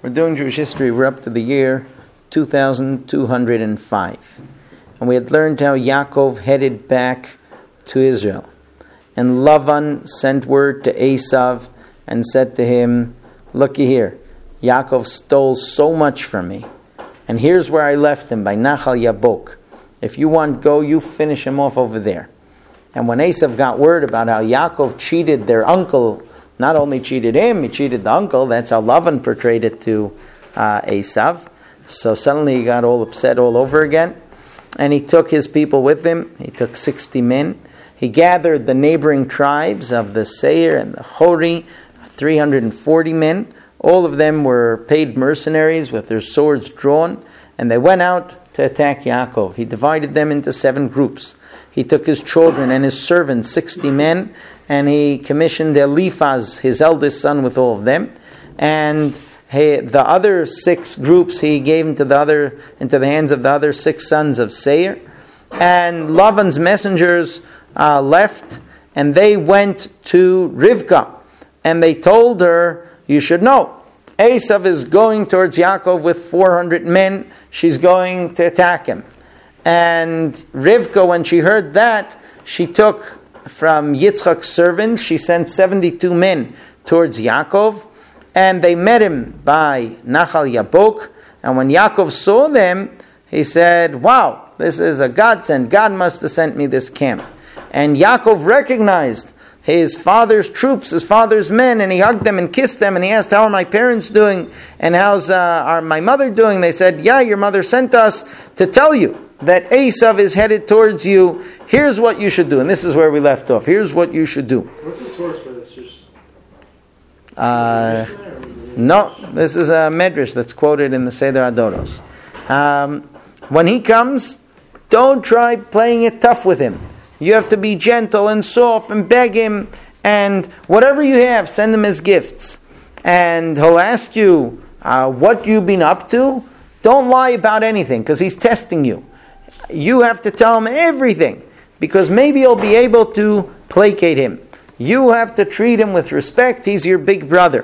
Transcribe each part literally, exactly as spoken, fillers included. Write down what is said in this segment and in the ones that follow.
We're doing Jewish history. We're up to the year two thousand two hundred five. And we had learned how Yaakov headed back to Israel. And Lavan sent word to Esav and said to him, looky here, Yaakov stole so much from me. And here's where I left him, by Nachal Yabok. If you want, go, you finish him off over there. And when Esav got word about how Yaakov cheated their uncle, not only cheated him, he cheated the uncle. That's how Lavan portrayed it to uh, Esav. So suddenly he got all upset all over again. And he took his people with him. He took sixty men. He gathered the neighboring tribes of the Seir and the Hori, three hundred forty men. All of them were paid mercenaries with their swords drawn. And they went out to attack Yaakov. He divided them into seven groups. He took his children and his servants, sixty men, and he commissioned Eliphaz, his eldest son, with all of them. And he, the other six groups he gave into the other into the hands of the other six sons of Seir. And Lavan's messengers uh, left, and they went to Rivka, and they told her, "You should know, Esav is going towards Yaakov with four hundred men. She's going to attack him." And Rivka, when she heard that, she took from Yitzchak's servants, she sent seventy-two men towards Yaakov, and they met him by Nachal Yabok. And when Yaakov saw them, he said, "Wow, this is a godsend. God must have sent me this camp." And Yaakov recognized his father's troops, his father's men, and he hugged them and kissed them, and he asked, "How are my parents doing? And how's uh, are my mother doing?" They said, "Yeah, your mother sent us to tell you that Esav is headed towards you. Here's what you should do." And this is where we left off. Here's what you should do. What's the source for this? Just uh, no, this is a medrash that's quoted in the Seder Adoros. Um, when he comes, don't try playing it tough with him. You have to be gentle and soft and beg him, and whatever you have, send him as gifts. And he'll ask you uh, what you've been up to. Don't lie about anything, because he's testing you. You have to tell him everything, because maybe you'll be able to placate him. You have to treat him with respect. He's your big brother.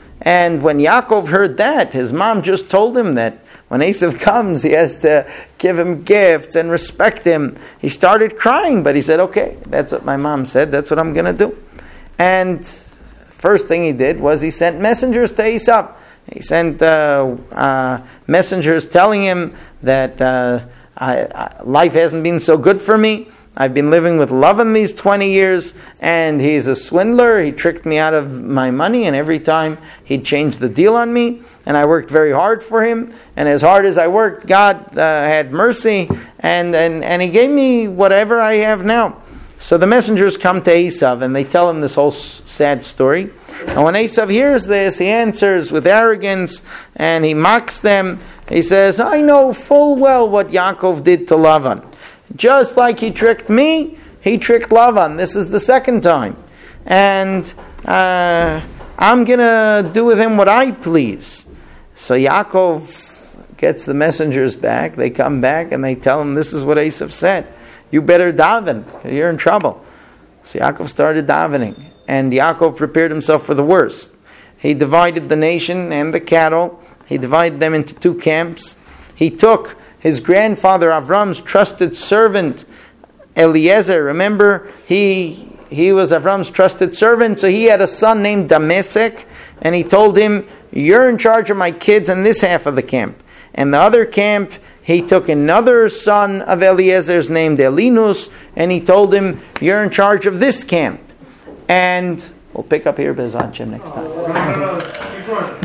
And when Yaakov heard that, his mom just told him that when Esav comes, he has to give him gifts and respect him. He started crying, but he said, "Okay, that's what my mom said. That's what I'm going to do." And first thing he did was he sent messengers to Esav. He sent uh, uh, messengers telling him that uh, I, I, life hasn't been so good for me. I've been living with Lavan these twenty years, and he's a swindler. He tricked me out of my money, and every time he'd change the deal on me, and I worked very hard for him. And as hard as I worked, God uh, had mercy, and, and, and he gave me whatever I have now. So the messengers come to Esav, and they tell him this whole sad story. And when Esav hears this, he answers with arrogance, and he mocks them. He says, "I know full well what Yaakov did to Lavan. Just like he tricked me, he tricked Lavan. This is the second time. And uh, I'm going to do with him what I please." So Yaakov gets the messengers back. They come back, and they tell him, this is what Esav said. You better daven, because you're in trouble. So Yaakov started davening. And Yaakov prepared himself for the worst. He divided the nation and the cattle. He divided them into two camps. He took his grandfather Avram's trusted servant Eliezer. Remember, he he was Avram's trusted servant, so he had a son named Damesek, and he told him, "You're in charge of my kids in this half of the camp." And the other camp, he took another son of Eliezer's named Elinus, and he told him, "You're in charge of this camp." And we'll pick up here Bezat Hashem next time.